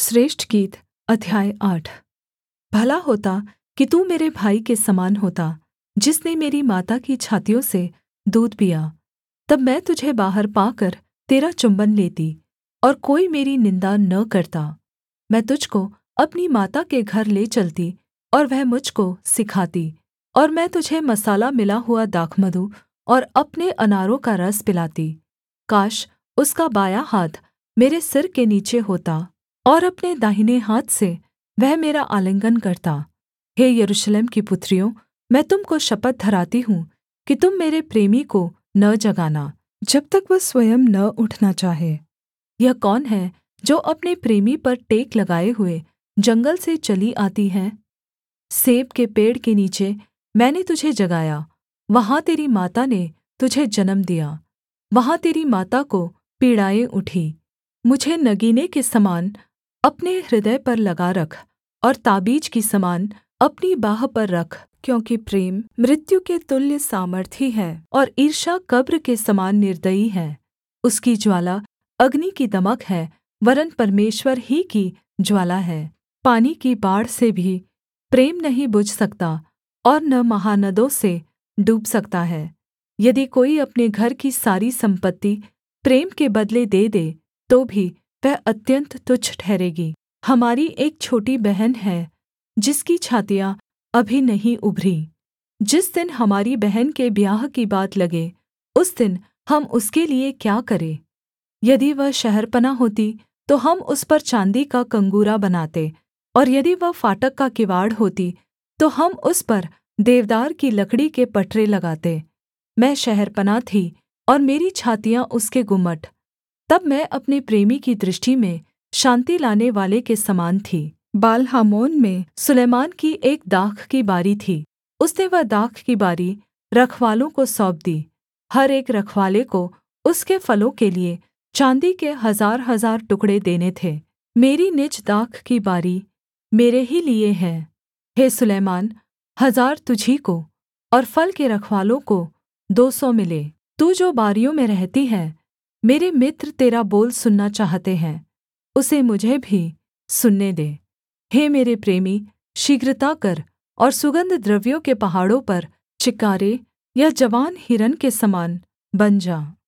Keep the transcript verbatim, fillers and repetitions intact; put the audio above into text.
श्रेष्ठ गीत अध्याय आठ। भला होता कि तू मेरे भाई के समान होता, जिसने मेरी माता की छातियों से दूध पिया। तब मैं तुझे बाहर पाकर तेरा चुम्बन लेती, और कोई मेरी निन्दा न करता। मैं तुझको अपनी माता के घर ले चलती, और वह मुझ को सिखाती। और मैं तुझे मसाला मिला हुआ दाखमधु और अपने अनारों का रस पिलाती। काश उसका बायाँ हाथ मेरे सिर के नीचे होता, और अपने दाहिने हाथ से वह मेरा आलिंगन करता। हे यरूशलेम की पुत्रियों, मैं तुम को शपथ धराती हूँ कि तुम मेरे प्रेमी को न जगाना, जब तक वह स्वयं न उठना चाहे। यह कौन है जो अपने प्रेमी पर टेक लगाए हुए जंगल से चली आती है? सेब के पेड़ के नीचे मैंने तुझे जगाया, वहाँ तेरी माता ने तुझे जन्म दिया। वहाँ तेरी माता को पीड़ाएँ उठी। मुझे नगीने के समान अपने हृदय पर लगा रख, और ताबीज की समान अपनी बाँह पर रख, क्योंकि प्रेम मृत्यु के तुल्य सामर्थी है, और ईर्ष्या कब्र के समान निर्दयी है। उसकी ज्वाला अग्नि की दमक है, वरन् परमेश्वर ही की ज्वाला है। पानी की बाढ़ से भी प्रेम नहीं बुझ सकता, और न महानदों से डूब सकता है। यदि कोई अपने घर की सारी सम्पत्ति प्रेम के बदले दे दे, तो भी वह अत्यन्त तुच्छ ठहरेगी। हमारी एक छोटी बहन है, जिसकी छातियाँ अभी नहीं उभरी। जिस दिन हमारी बहन के ब्याह की बात लगे, उस दिन हम उसके लिये क्या करें? यदि वह शहरपनाह होती, तो हम उस पर चाँदी का कंगूरा बनाते, और यदि वह फाटक का किवाड़ होती, तो हम उस पर देवदार की लकड़ी के पटरे लगाते। मैं शहरपनाह थी, और मेरी छातियाँ उसके गुम्मट। तब मैं अपने प्रेमी की दृष्टि में शान्ति लाने वाले के समान थी। बाल-हामोन में सुलैमान की एक दाख की बारी थी। उसने वह दाख की बारी रखवालों को सौंप दी। हर एक रखवाले को उसके फलों के लिये चाँदी के हजार-हजार टुकड़े देने थे। मेरी निज दाख की बारी मेरे ही लिये है। हे सुलैमान, हजार तुझी को, और फल के रखवालों को दो सौ मिले। तू जो बारियों में रहती है, मेरे मित्र तेरा बोल सुनना चाहते हैं, उसे मुझे भी सुनने दे। हे मेरे प्रेमी, शीघ्रता कर, और सुगन्ध द्रव्यों के पहाड़ों पर चिकारे या जवान हिरन के समान बन जा।